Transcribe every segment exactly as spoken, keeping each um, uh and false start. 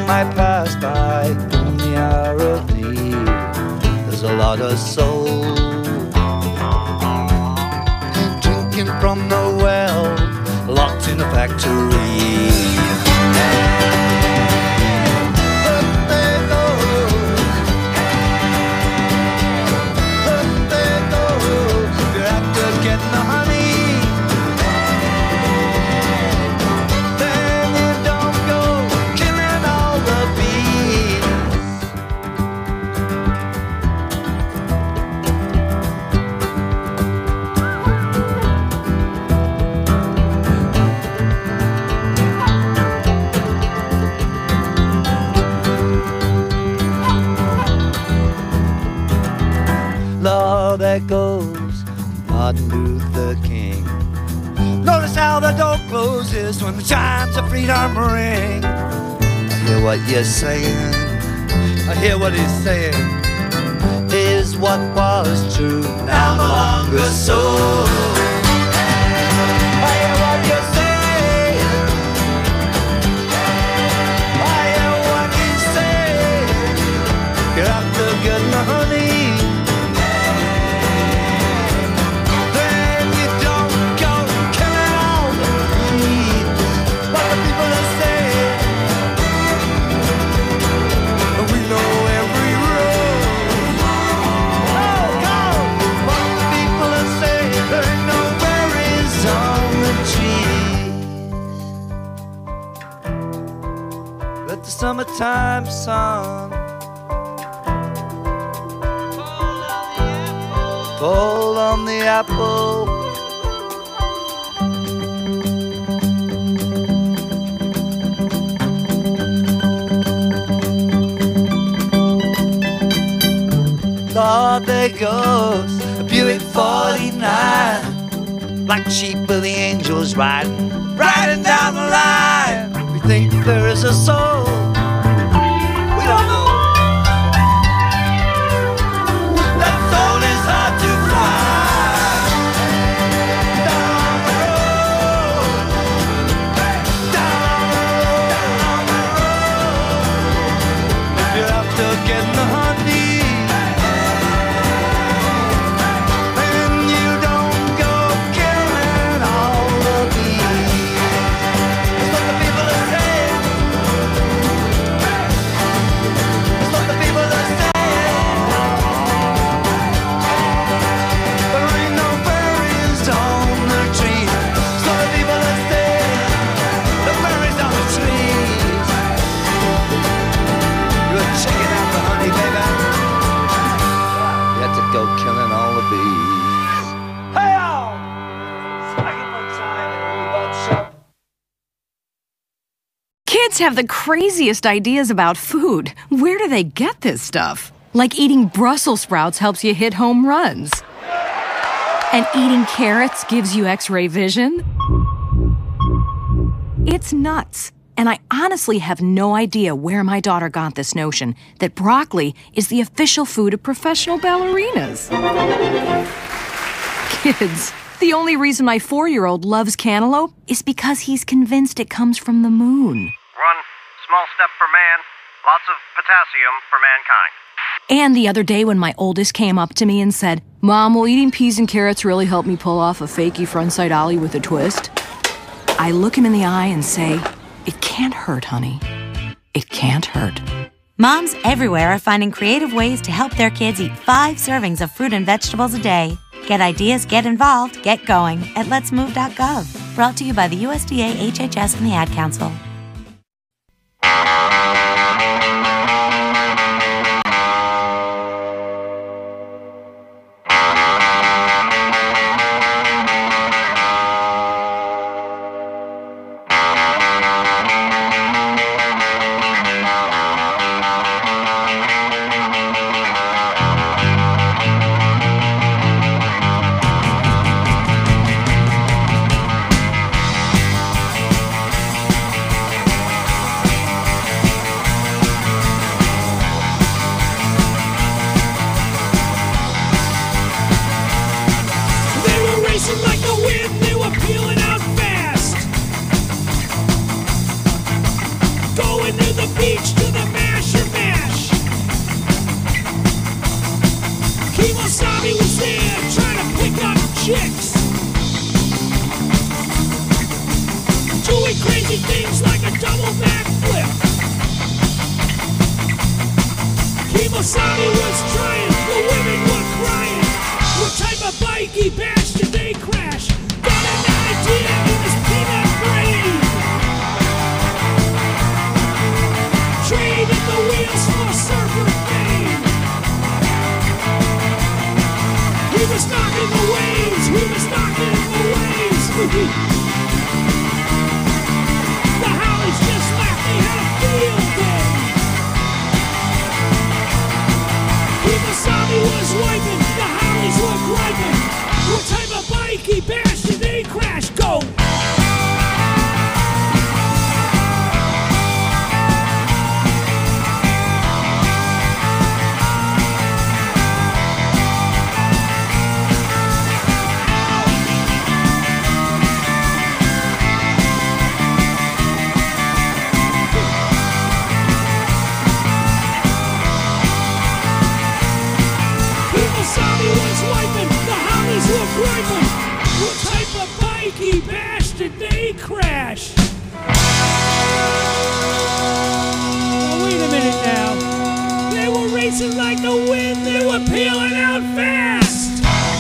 might pass by in the hour of need. There's a lot of soul drinking from the well, locked in a factory. Lord, there goes Martin Luther King. Notice how the door closes when the chimes of freedom ring. I hear what you're saying, I hear what he's saying. Is what was true now no longer so. I hear what you're saying, I hear what he's saying. You're after good honey. Summertime sun fall on the apple. Lord, there goes a Buick forty-nine, black sheep with the angels riding, riding down the line. We think there is a soul. We don't know. That soul is hard to find. Down the road, down the road, down the road. If you're after getting the honey, and you don't go killing all the bees. That's what the people are saying. That's what the people are saying. There ain't no berries on the tree. That's what the people are saying. The berries on the trees. You're checking out the honey, baby. You had to go killing all the bees. Hey, y'all! Second one time in a rhubarb shop. Kids have the craziest ideas about food. Where do they get this stuff? Like eating Brussels sprouts helps you hit home runs. And eating carrots gives you X-ray vision. It's nuts. And I honestly have no idea where my daughter got this notion that broccoli is the official food of professional ballerinas. Kids, the only reason my four-year-old loves cantaloupe is because he's convinced it comes from the moon. One small step for man, lots of potassium for mankind. And the other day when my oldest came up to me and said, "Mom, will eating peas and carrots really help me pull off a fakey frontside ollie with a twist?" I look him in the eye and say, "It can't hurt, honey. It can't hurt." Moms everywhere are finding creative ways to help their kids eat five servings of fruit and vegetables a day. Get ideas, get involved, get going at lets move dot gov. Brought to you by the U S D A, H H S, and the Ad Council. was there trying to pick up chicks, doing crazy things like a double backflip. Kemosabe was trying, the women were crying. What type of bike he bashed did they crash? Got an idea in his peanut brain. Trading the wheels for surfer fame. He was knocking the waves, he was knocking the waves. The Hollies just laughed, they had a field day. Kemosabe was wiping, the Hollies were griping. What type of bike he bashed did they crash? Go! Kemosabe was wiping, the Hollies were griping. What type of bike he bashed did they crash? Oh, wait a minute now. They were racing like the wind, they were peeling out fast.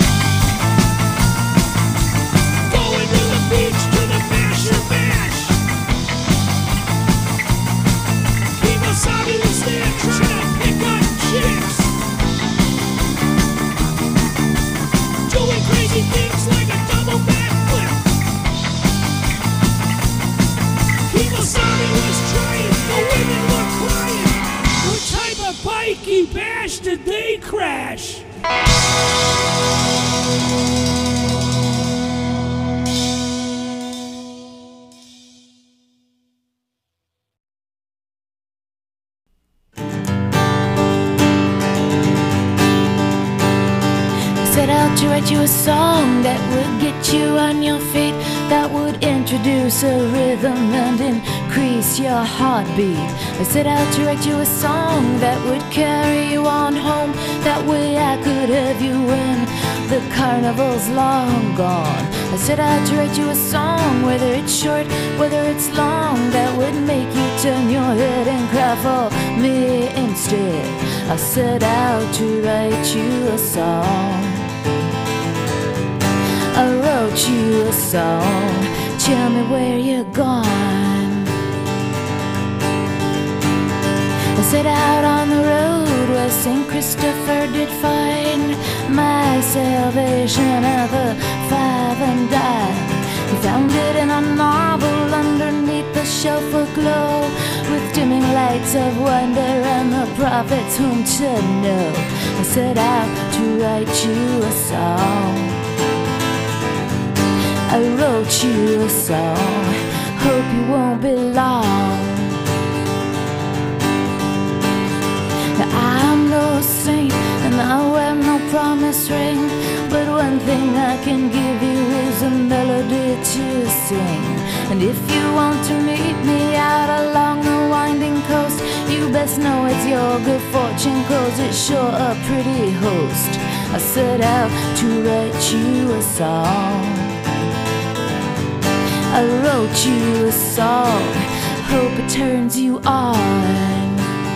Going to the beach to the Masher Bash. Kemosabe was there trying to pick up chicks, doing crazy things like a double backflip. Kemosabe was trying, the women were crying. What type of bike he bashed did they crash? Set out to write you a song that would get you on your feet, that would introduce a rhythm and increase your heartbeat. I set out to write you a song that would carry you on home. That way I could have you when the carnival's long gone. I set out to write you a song, whether it's short, whether it's long, that would make you turn your head and cry for me instead. I set out to write you a song. I wrote you a song. Tell me where you're gone. I set out on the road where Saint Christopher did find my salvation at the five and dime. He found it in a novel underneath the shelf aglow, with dimming lights of wonder and the prophets whom to know. I set out to write you a song. I wrote you a song, hope you won't be long. Now I'm no saint and I wear no promise ring, but one thing I can give you is a melody to sing. And if you want to meet me out along the winding coast, you best know it's your good fortune, 'cause it's sure a pretty host. I set out to write you a song. I wrote you a song, hope it turns you on.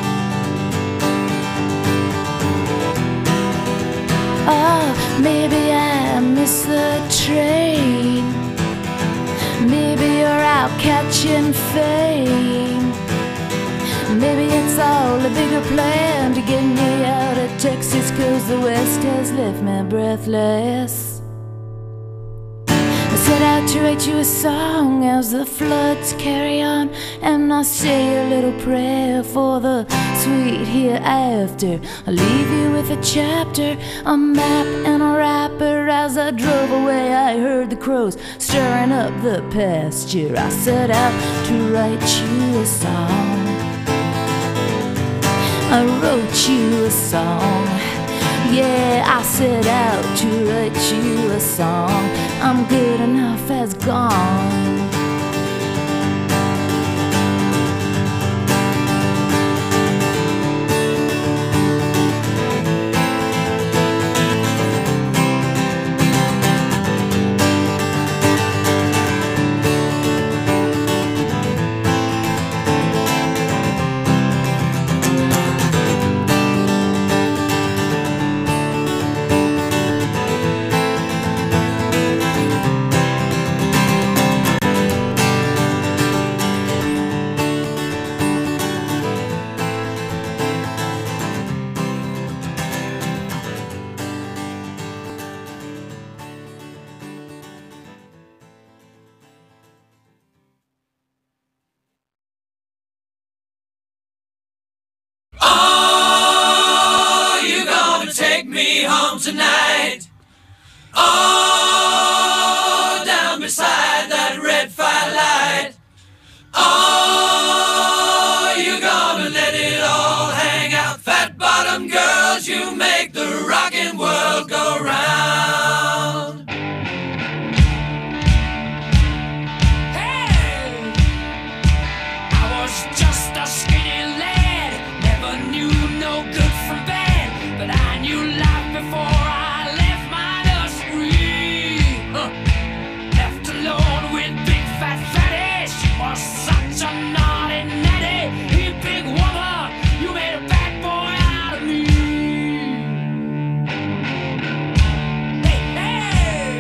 Oh, maybe I missed the train. Maybe you're out catching fame. Maybe it's all a bigger plan to get me out of Texas, 'cause the West has left me breathless. I set out to write you a song as the floods carry on, and I say a little prayer for the sweet hereafter. I leave you with a chapter, a map, and a wrapper. As I drove away, I heard the crows stirring up the pasture. I set out to write you a song. I wrote you a song. Yeah, I set out to write you a song. I'm good enough as gone. take me home tonight? Oh, down beside that red firelight. Oh, you're gonna let it all hang out. Fat bottom girls, you make the rockin' world go round. Hey, I was just a skinny lad, never knew no good from bad, but I knew life before I left my nursery. Huh. Left alone with big fat fatty, she was such a naughty natty. You big woman, you made a bad boy out of me. Hey, hey,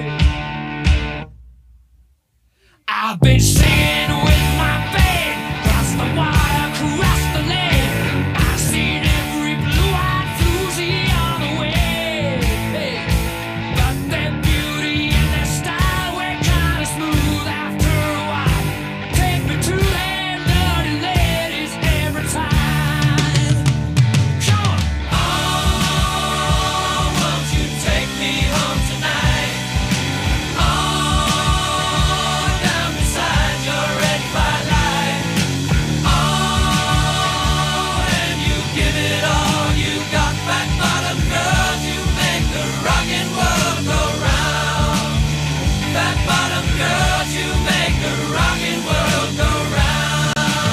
I've been singing with my band, cross the wire, across the lane. I've seen every blue-eyed floozy on the way. Hey, but their beauty and their style were kinda smooth after a while. Take me to them dirty ladies every time. Come on. Oh, won't you take me home tonight? Oh, down beside your red firelight. Oh, and you give it all you got, fat bottom girls, you make the rockin' world go round. Fat bottom girls, you make the rockin' world go round.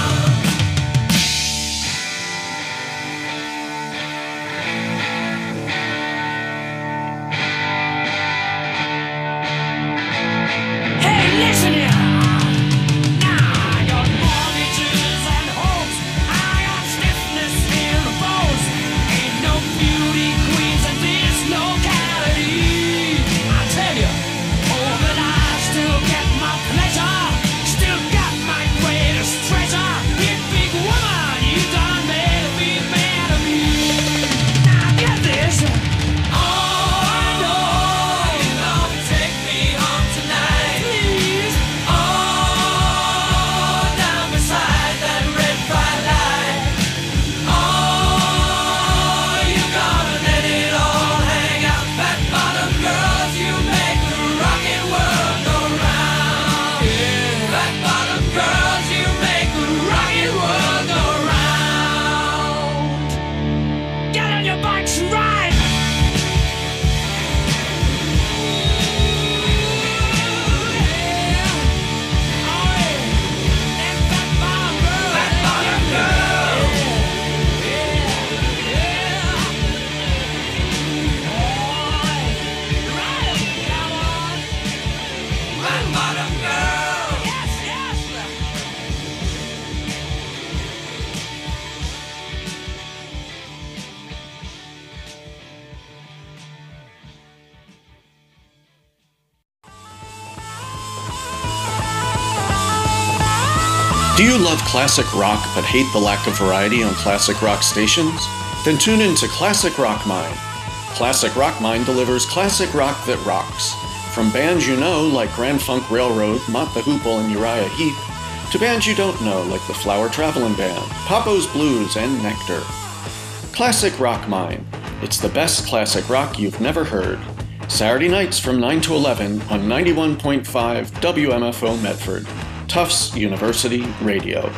Hey, listen here. Now I got mortgages and hopes. I got stiffness in the bones. Ain't no beauty queens in this locality. I tell you, oh, but I still get my pleasure. Still got my greatest treasure. You big woman, you done made a big man of me. Now get this. Oh, I know you're gonna take me home tonight. Please. Oh, down beside that red firelight. Oh, you're gonna let it all hang out. Fat bottom girls, you make the rockin' world go round. Fat bottom girls, you make the rockin' world go round. Get on your bikes and ride. Do you love classic rock but hate the lack of variety on classic rock stations? Then tune in to Classic Rock Mine. Classic Rock Mine delivers classic rock that rocks. From bands you know like Grand Funk Railroad, Mott the Hoople, and Uriah Heep, to bands you don't know like the Flower Travelin' Band, Papo's Blues, and Nectar. Classic Rock Mine. It's the best classic rock you've never heard. Saturday nights from nine to eleven on ninety-one point five W M F O Medford. Tufts University Radio.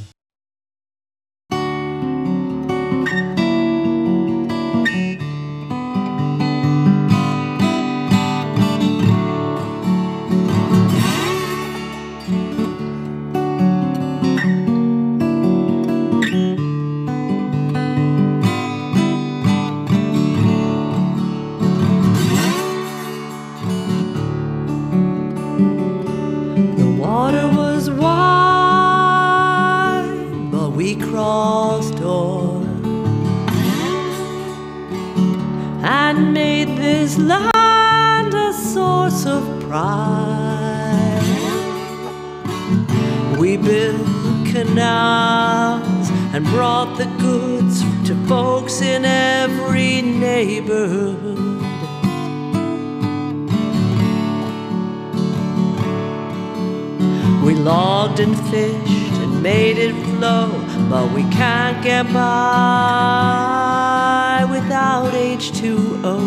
And fished and made it flow, but we can't get by without H two O.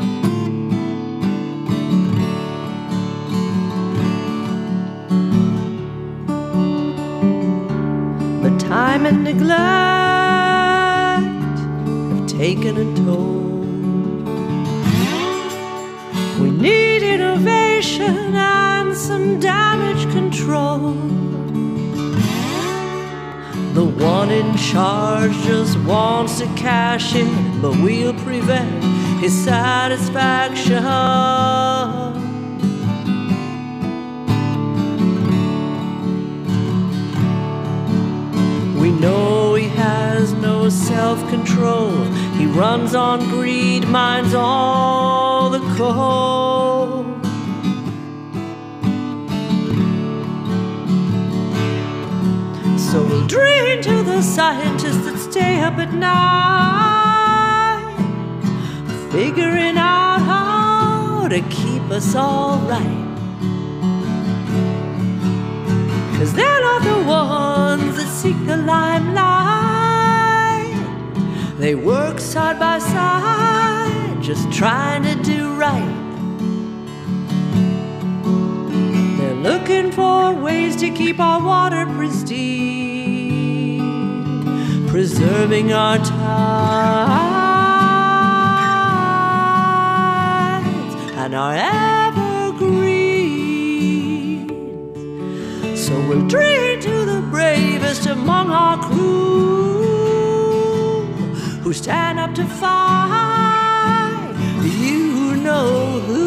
But time and neglect have taken a toll. We need innovation and some damage control. The one in charge just wants to cash in, but we'll prevent his satisfaction. We know he has no self-control. He runs on greed, mines all the coal. So we'll drain to the scientists that stay up at night, figuring out how to keep us all right. 'Cause they're not the ones that seek the limelight. They work side by side, just trying to do right. They're looking for ways to keep our water pristine, preserving our tides and our evergreens. So we'll drain to the bravest among our crew, who stand up to fight, you know who.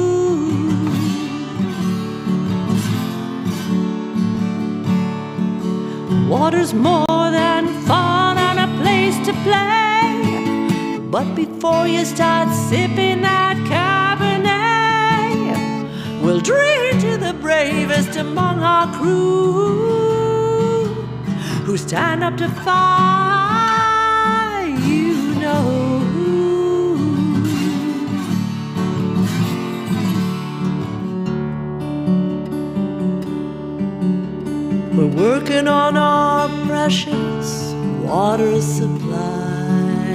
Water's more than fun and a place to play, but before you start sipping that Cabernet, we'll drink to the bravest among our crew, who stand up to fight, you know who. We're working on our precious water supply.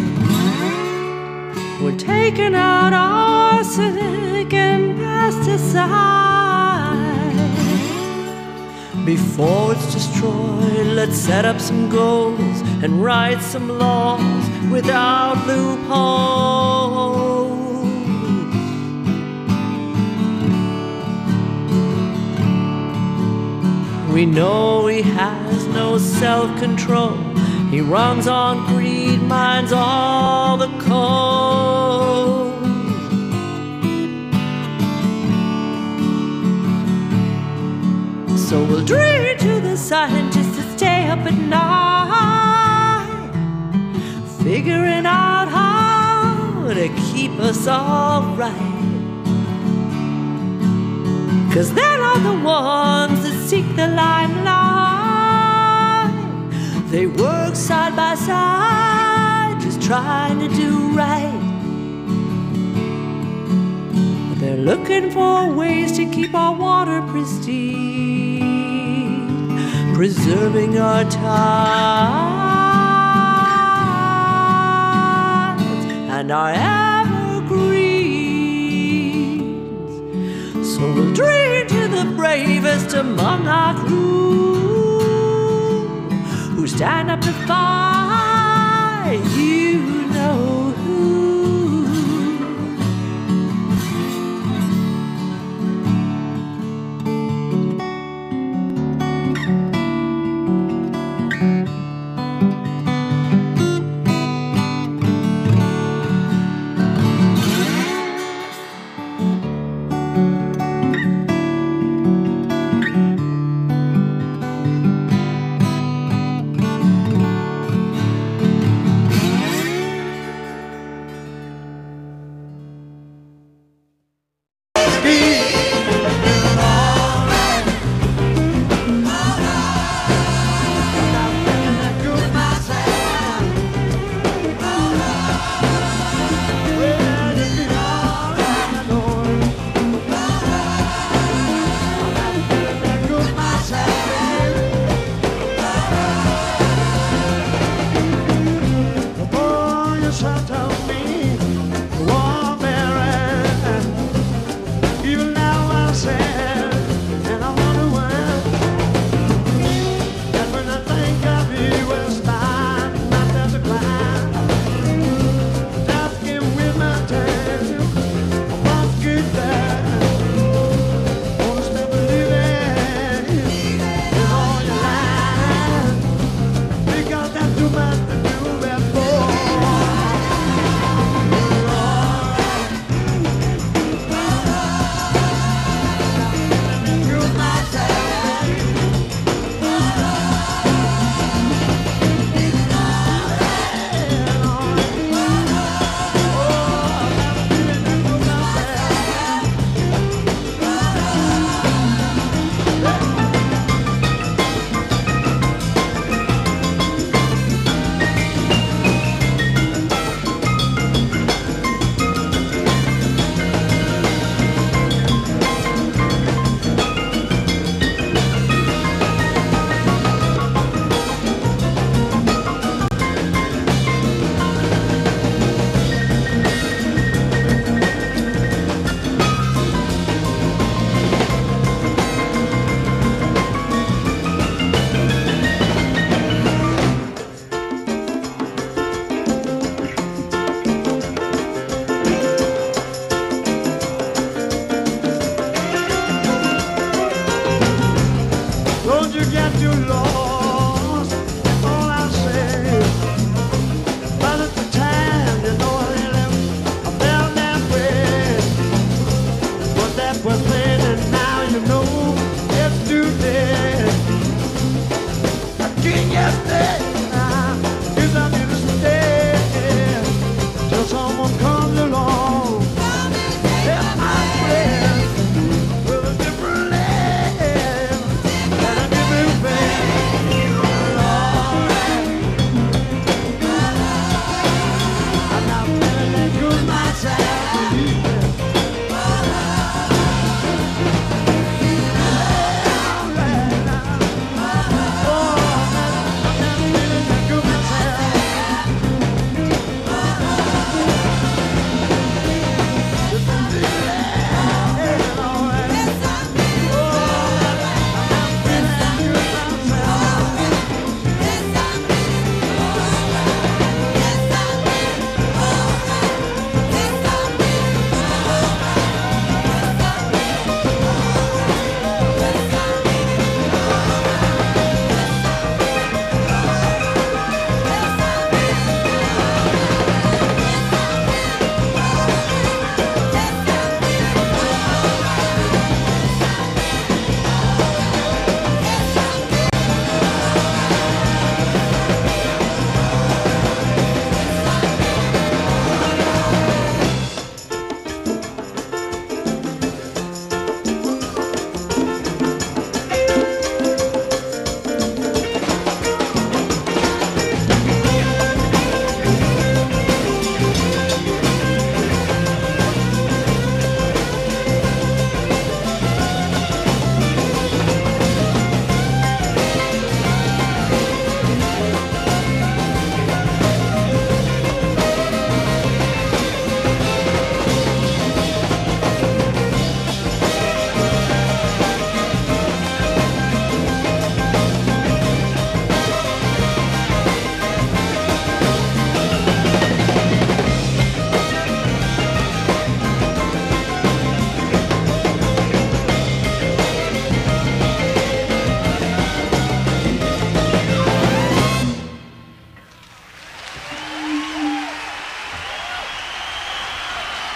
We're taking out arsenic and pesticides. Before it's destroyed, let's set up some goals and write some laws without loopholes. We know he has no self-control. He runs on greed, mines all the coal. So we'll dream to the scientists to stay up at night, figuring out how to keep us all right. 'Cause they're not the ones that seek the limelight. They work side by side, just trying to do right. But they're looking for ways to keep our water pristine, preserving our tides and our evergreens. So we'll dream to the bravest among our crew, who stand up to fight, you know who.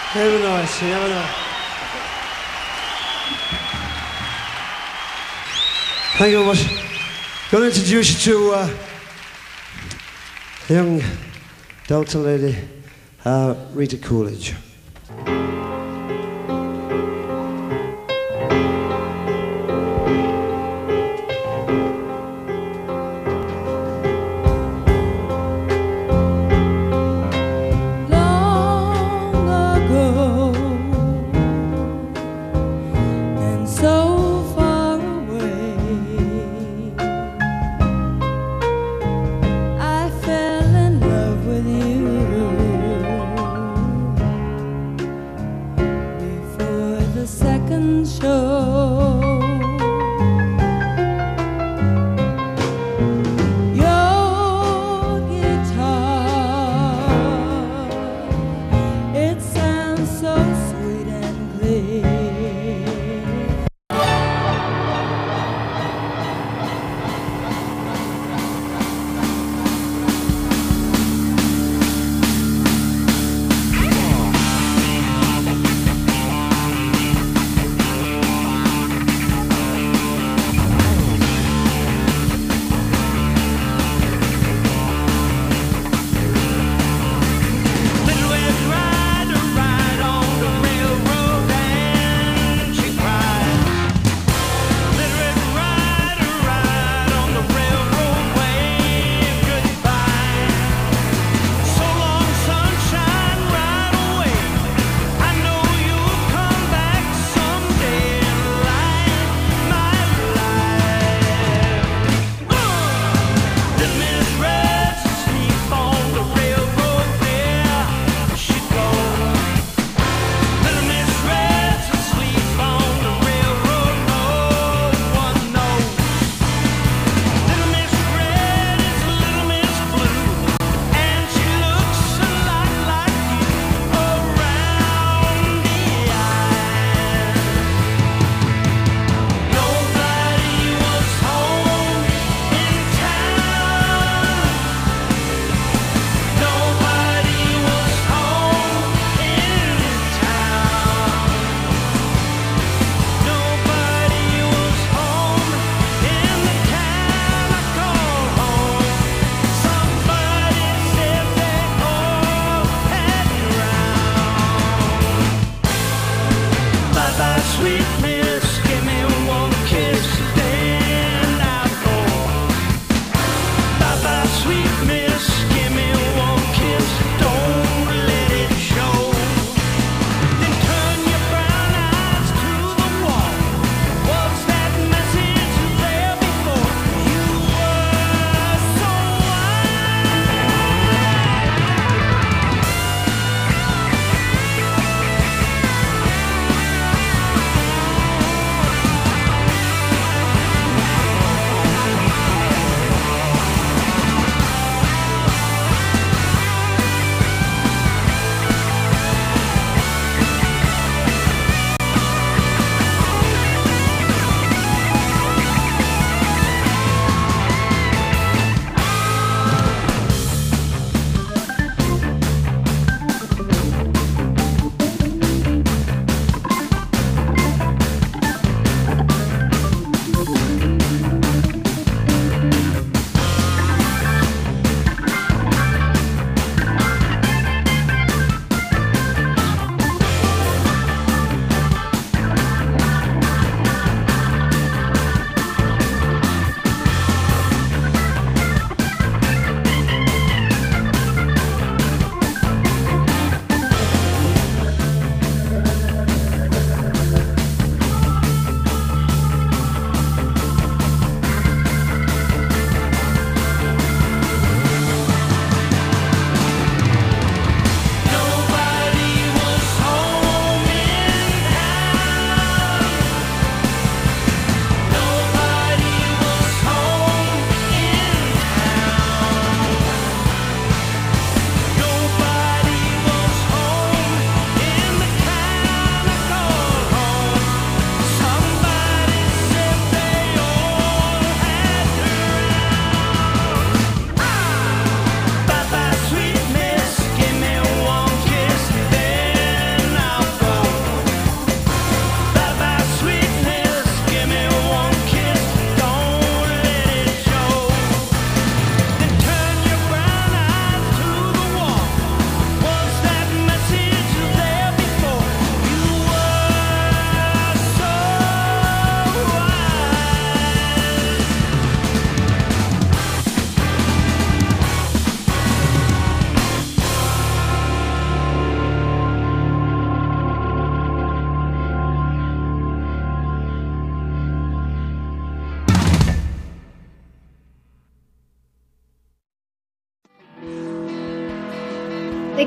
Never nice, you never know. Thank you very much. I'm going to introduce you to uh, a young Delta lady, uh, Rita Coolidge. Little Red Rider, ride on the railroad.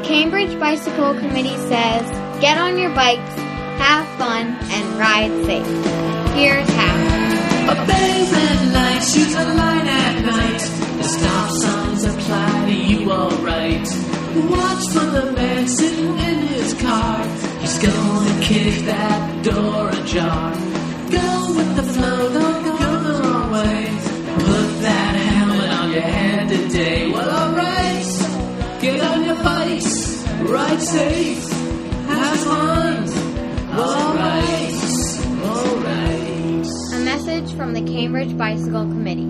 Cambridge Bicycle Committee says, get on your bikes, have fun, and ride safe. Here's how. Obey red lights, use a light at night. The stop signs apply to you alright. Watch for the man sitting in his car. He's gonna kick that door ajar. Go with the flow, don't go the wrong way. Put that helmet on your head today. Well, alright, get on your bikes, ride safe, have fun. Alright, alright. A message from the Cambridge Bicycle Committee.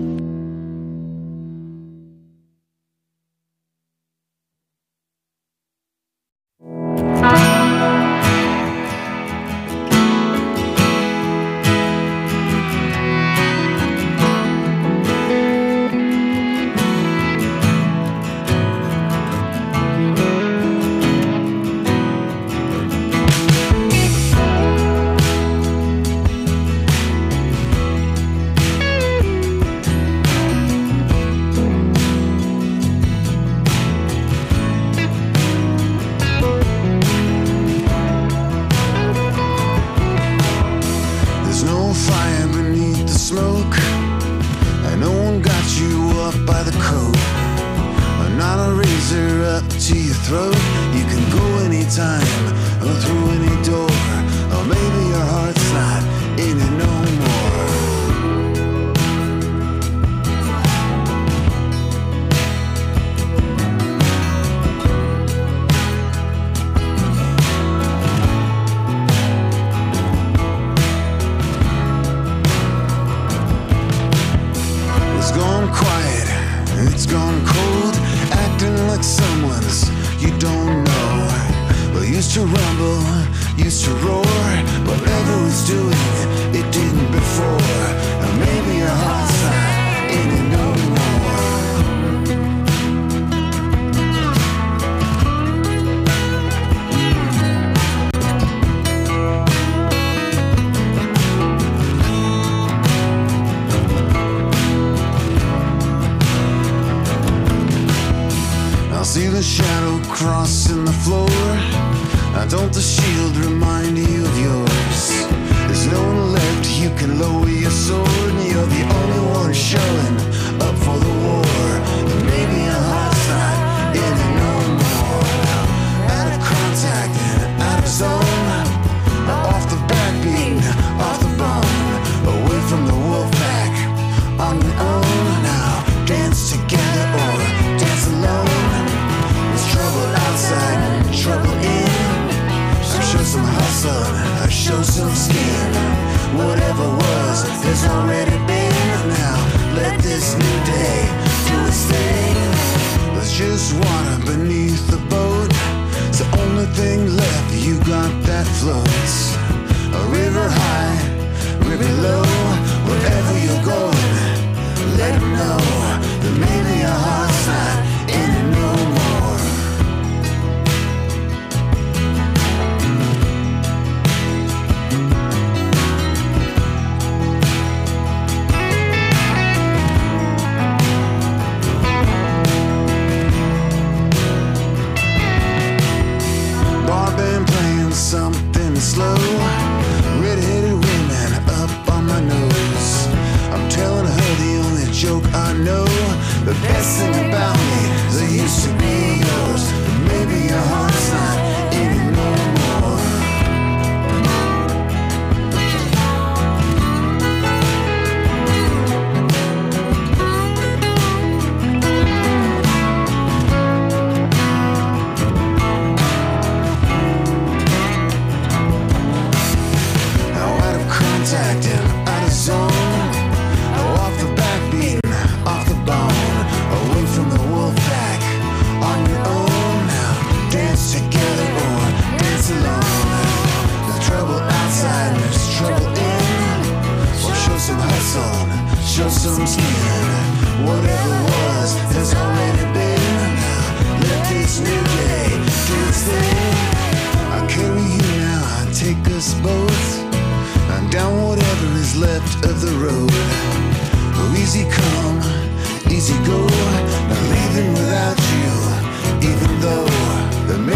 Easy go, not leaving without you, even though the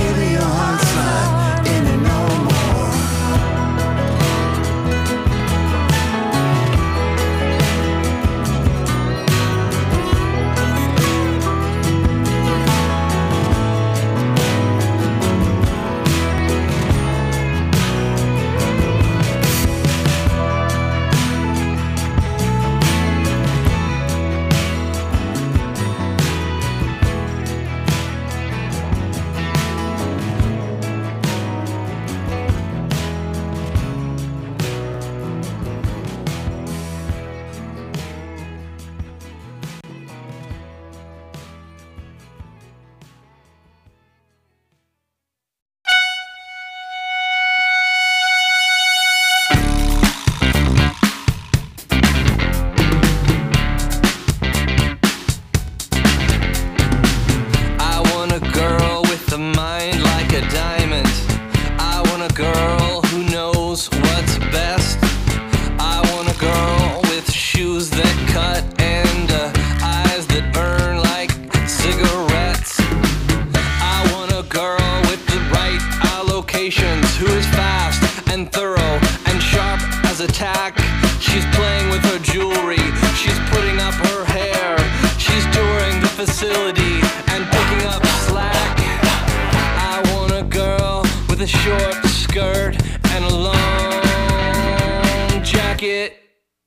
want a girl who knows what's best. I want a girl with shoes that cut and uh, eyes that burn like cigarettes. I want a girl with the right allocations, who is fast and thorough and sharp as a tack. She's playing with her jewelry, she's putting up her hair, she's touring the facility and picking up slack. I want a girl with a short skirt and a long jacket.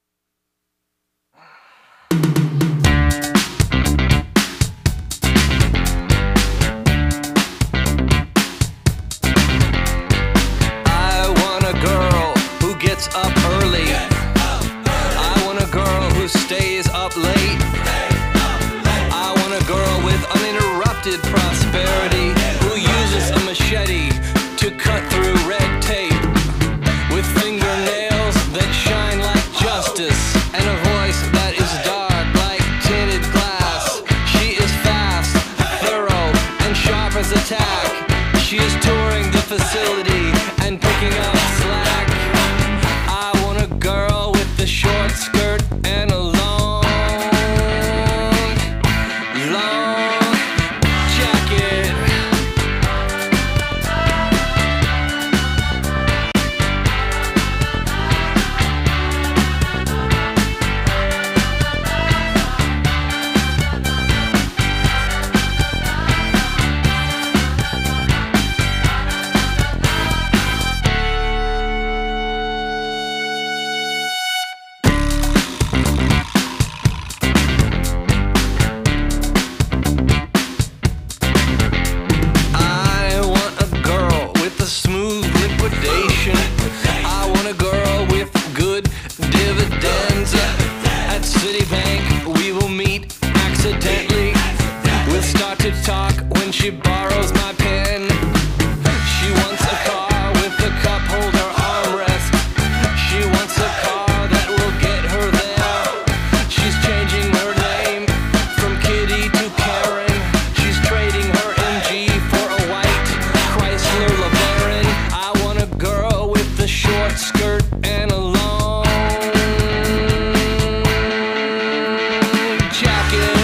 I want a girl who gets up early. I want a girl who stays up late. I want a girl with uninterrupted prosperity, who uses a machete to cut through red tape, with fingernails that shine like justice and a voice that is dark like tinted glass. She is fast, thorough, and sharp as a tack. She is touring the facility and picking up slack. I want a girl with the short skirt and a long, long jacket. I want a girl with a smooth liquidation. I want a girl with good dividends. At Citibank we will meet accidentally. We'll start to talk when she borrows my pen. She wants a car with a cup holder armrest. She wants a car that will get her there. She's changing her name from Kitty to Karen. She's trading her M G for a white Chrysler LeBaron. I want a girl with a short skirt and a long jacket.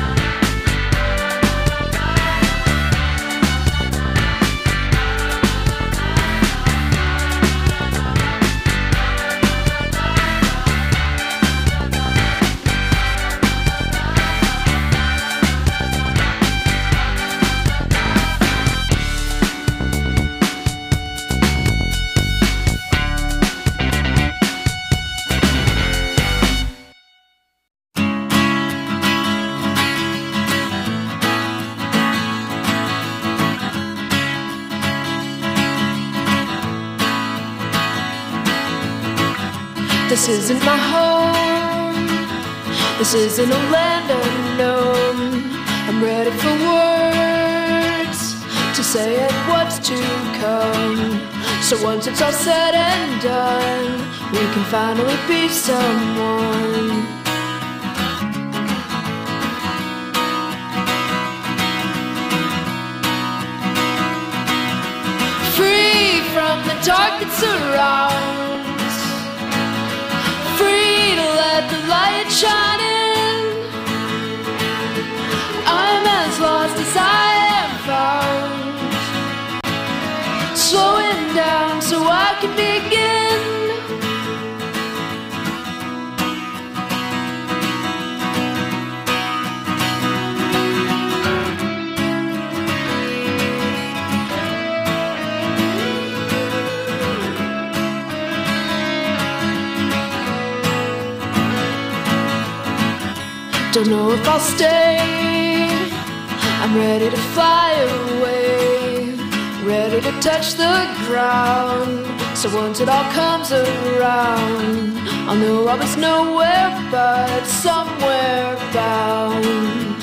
This isn't my home. This isn't a land unknown. I'm ready for words to say it what's to come. So once it's all said and done, we can finally be someone. Free from the dark that surrounds. Free to let the light shine in. I'm as lost as I am found. Slowing down so I can begin. Don't know if I'll stay. I'm ready to fly away, ready to touch the ground. So once it all comes around, I'll know I was nowhere but somewhere bound.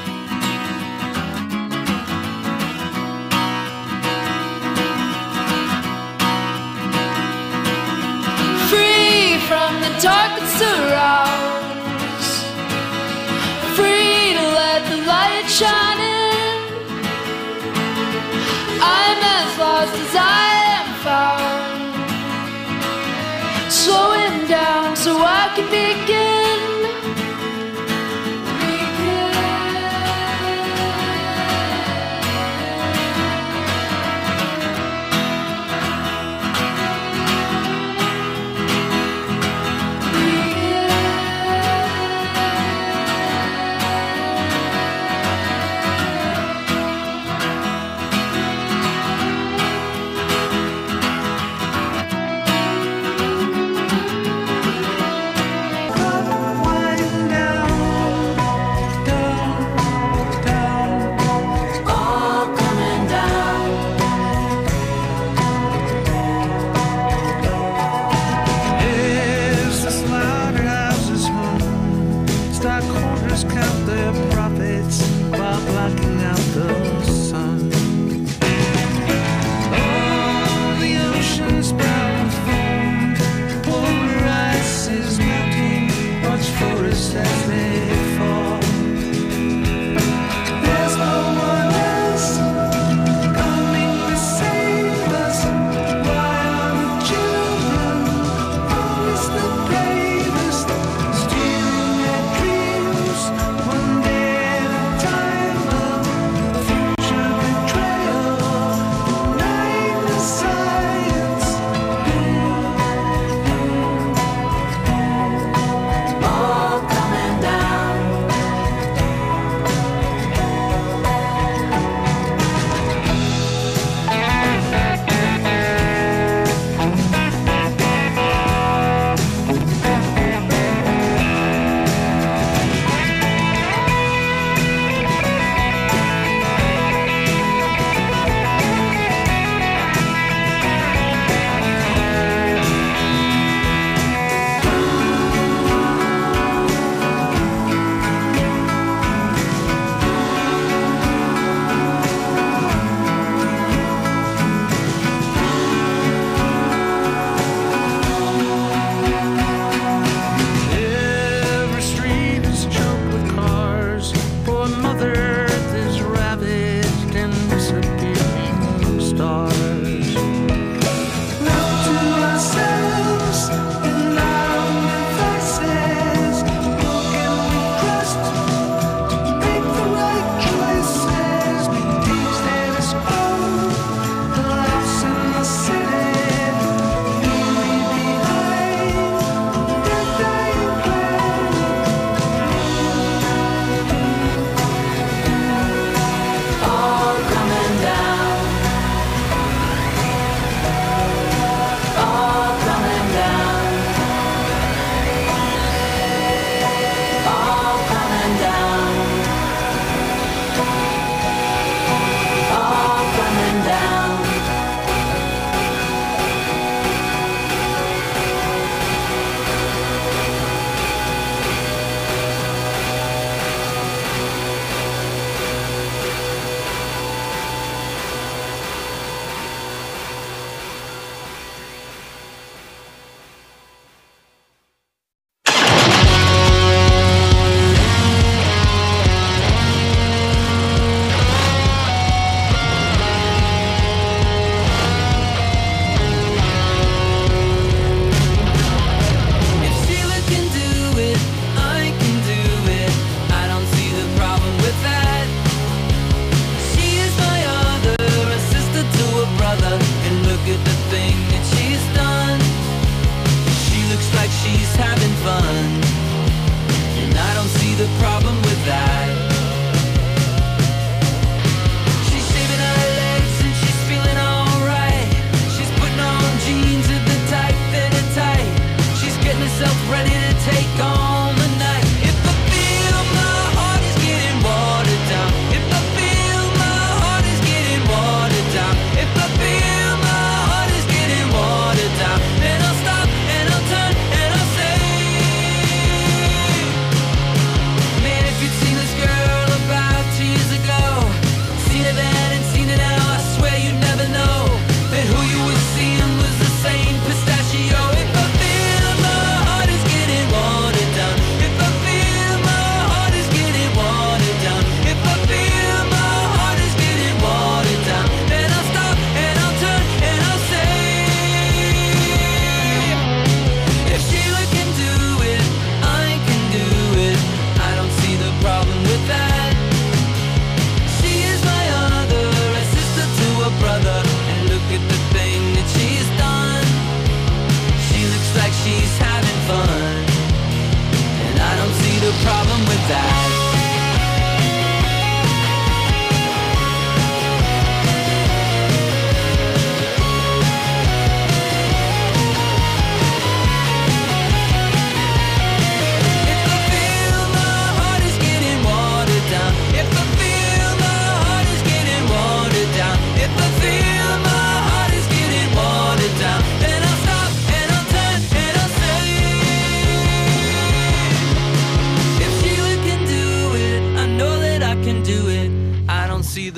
Free from the dark that surrounds. Free to let the light shine in. I'm as lost as I am found.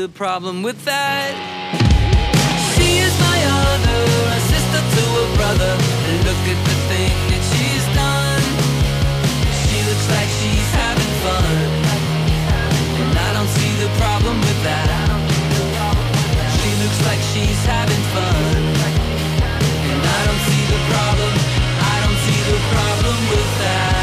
the problem with that. She is my other, a sister to a brother. Look at the thing that she's done. She looks like she's having fun, and I don't see the problem with that. She looks like she's having fun, and I don't see the problem. I don't see the problem with that.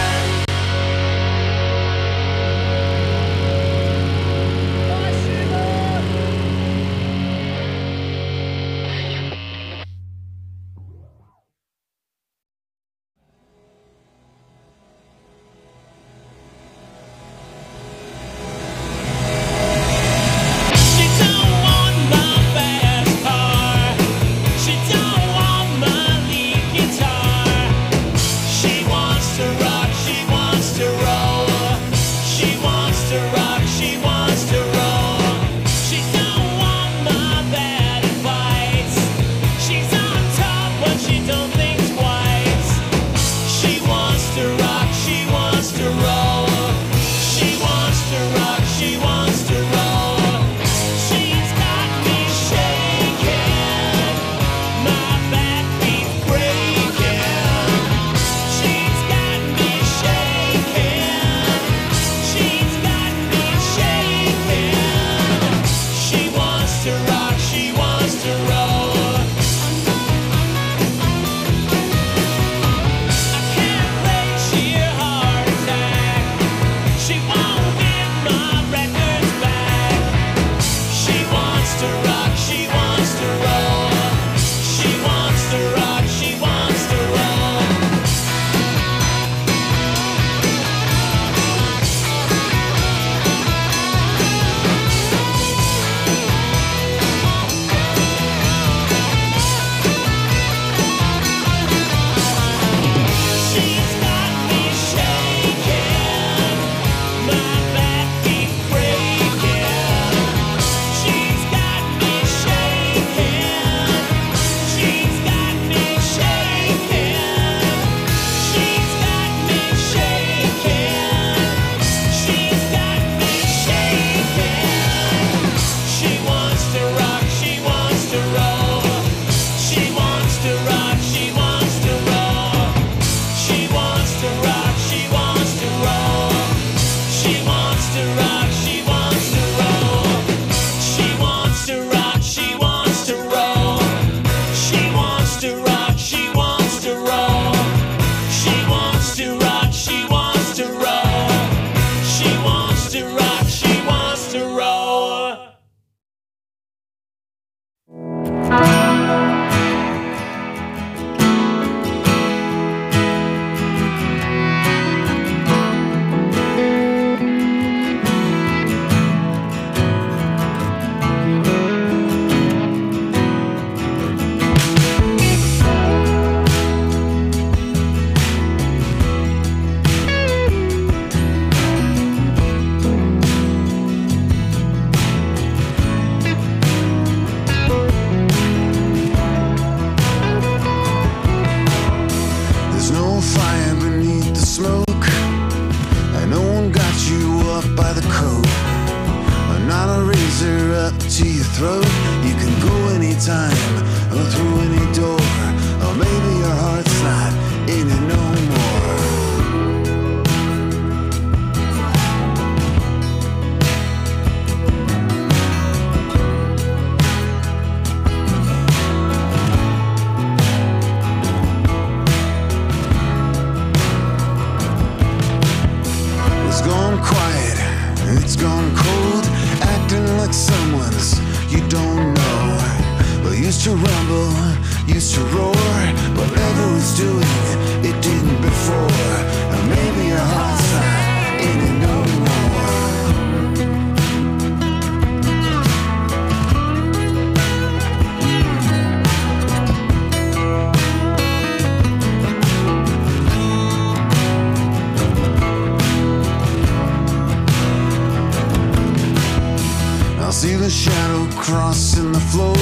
See the shadow crossing the floor.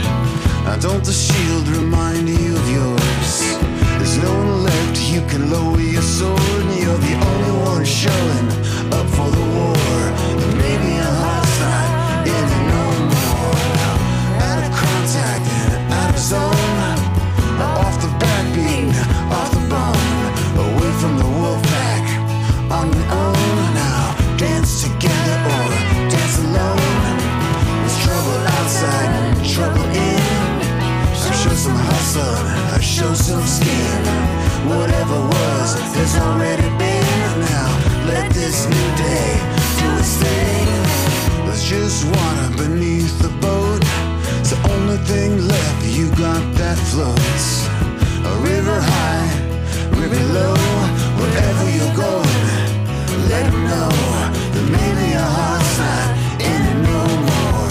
Now don't the shield remind you of yours? There's no one left, you can lower your sword, and you're the only one showing There's just water beneath the boat. It's the only thing left. You got that floats. A river high, river low. Wherever you're going, let them know that maybe your heart's not in it no more.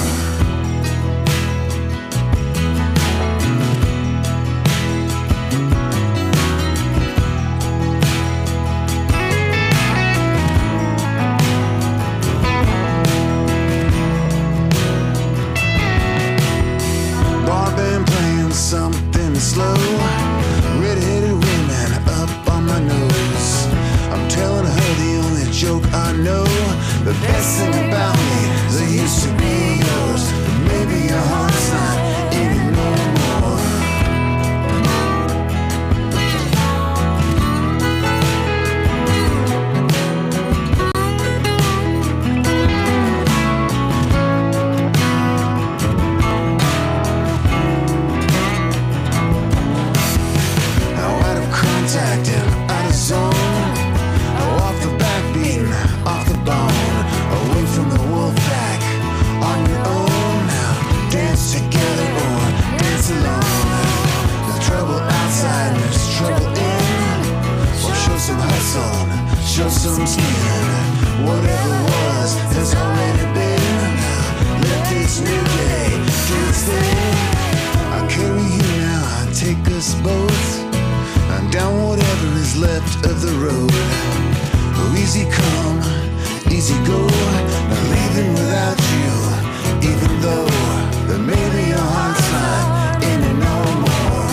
Bar band playing something slow. Red-headed women up on my nose. I'm telling her the only joke I know. The best thing about me is I used to be yours. But maybe your heart's not in it no more. And out of zone, off the backbeat, off the bone, away from the wolf pack, on your own. Now dance together or dance alone. There's trouble outside, there's trouble in. Well, show some hustle, show some skin. Whatever was has already been. Now let this new day do its thing. I carry you now, I take us both down whatever is left of the road. Oh, easy come, easy go. Not leaving without you, even though that maybe your heart's not in it no more.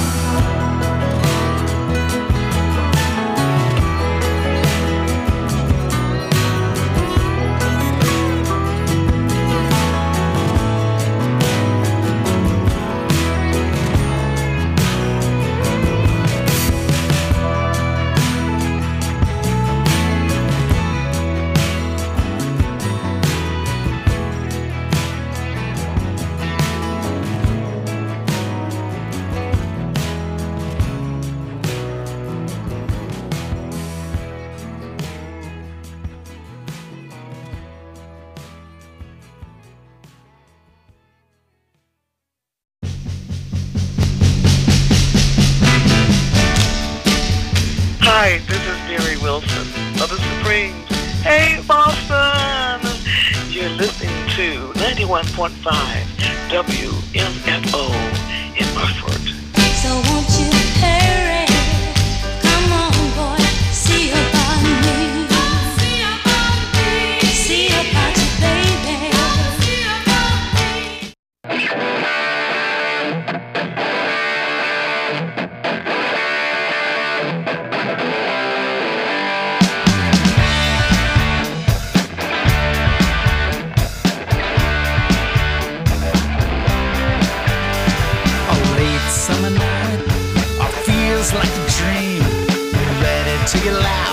Hi, this is Mary Wilson of the Supremes. Hey, Boston! You're listening to ninety-one point five W M F O in Burford. So won't you hurry? Come on, boy, see about me. See about me. See about you, baby. See about me. Summer night, it feels like a dream. Ready to get loud.